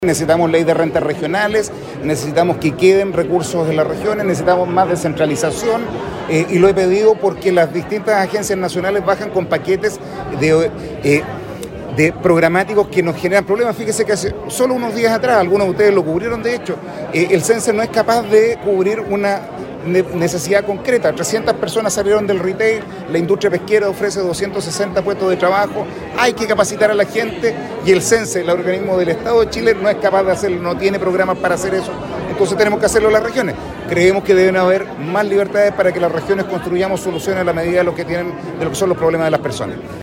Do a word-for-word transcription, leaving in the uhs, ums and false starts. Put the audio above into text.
Necesitamos ley de rentas regionales, necesitamos que queden recursos de las regiones, necesitamos más descentralización eh, y lo he pedido porque las distintas agencias nacionales bajan con paquetes de, eh, de programáticos que nos generan problemas. Fíjese que hace solo unos días atrás, algunos de ustedes lo cubrieron de hecho, eh, el CENSE no es capaz de cubrir una necesidad concreta. trescientas personas salieron del retail, la industria pesquera ofrece doscientos sesenta puestos de trabajo, hay que capacitar a la gente y el CENSE, el organismo del Estado de Chile, no es capaz de hacerlo, no tiene programas para hacer eso, entonces tenemos que hacerlo en las regiones. Creemos que deben haber más libertades para que las regiones construyamos soluciones a la medida de lo que tienen, de lo que son los problemas de las personas.